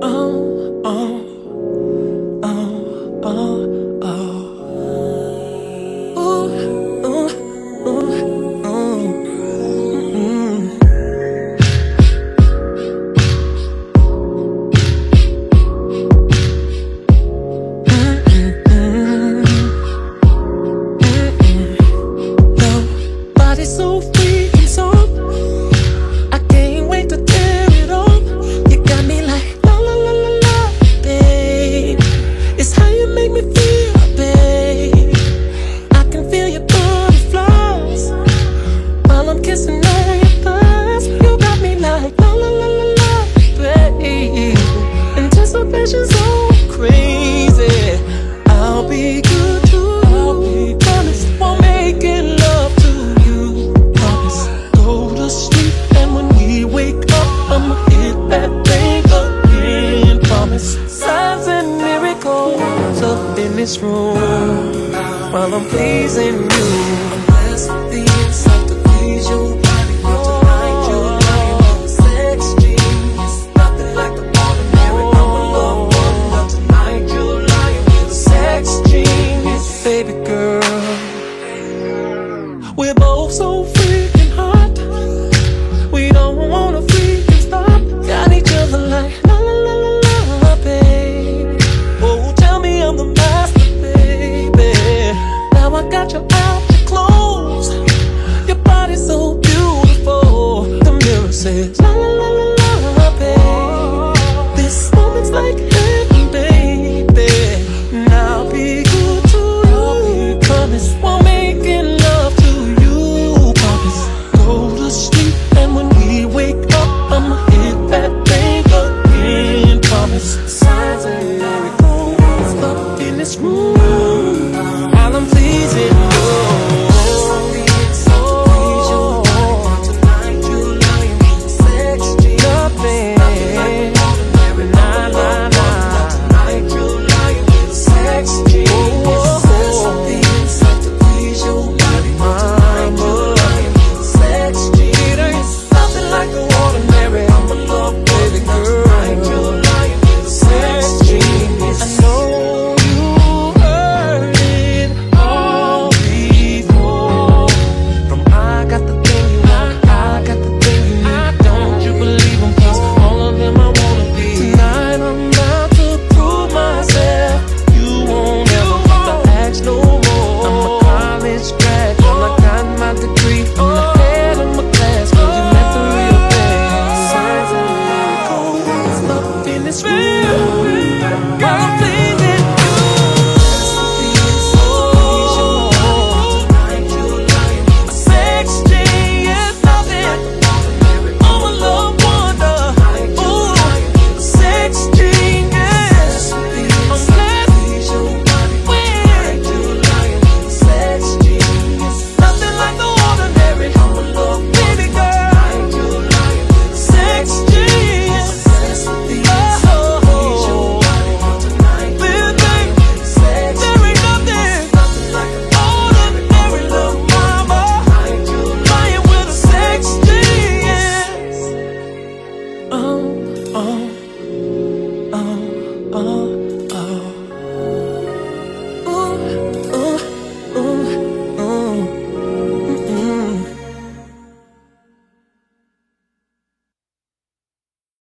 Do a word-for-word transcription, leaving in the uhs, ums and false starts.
Oh, oh, oh, oh, oh. Ooh, ooh, ooh, ooh. Mm-mm. Body's so free and soft, I can't wait to tear it off. You got me like la la la la la, babe. It's how you make me feel, babe. I can feel your butterflies while I'm kissing on your thighs. You got me like la la la la la, babe. Anticipation's so crazy. I'll be good to you. Promise won't make it love to you. Promise go to sleep, and when we wake up, I'ma hit that thing again. Promise signs and miracles up in this room while I'm pleasing you.